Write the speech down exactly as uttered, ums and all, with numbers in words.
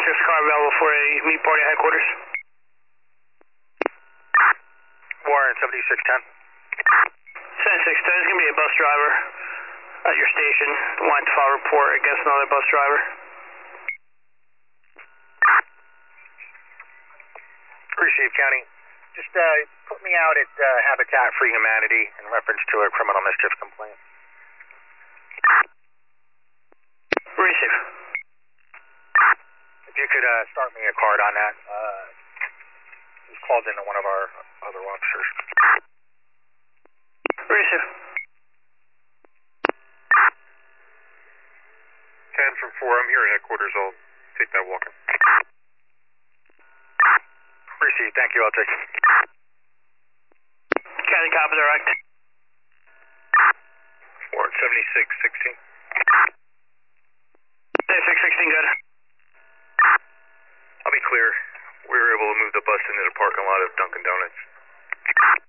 There's a car available for a meet party at headquarters. Warren, seventy-six ten. seventy-six ten, there's going to be a bus driver at your station. Want to file a report against another bus driver. Receive, County. Just uh, put me out at uh, Habitat for Humanity in reference to a criminal mischief complaint. Receive. If you could uh, start me a card on that. Uh, he's called into one of our other officers. Receive. ten from four, I'm here at headquarters. I'll take that walking. Receive, thank you, I'll take it. County copy direct. Warren, seventy-six sixteen. seventy-six sixteen, good. I'll be clear. We were able to move the bus into the parking lot of Dunkin' Donuts.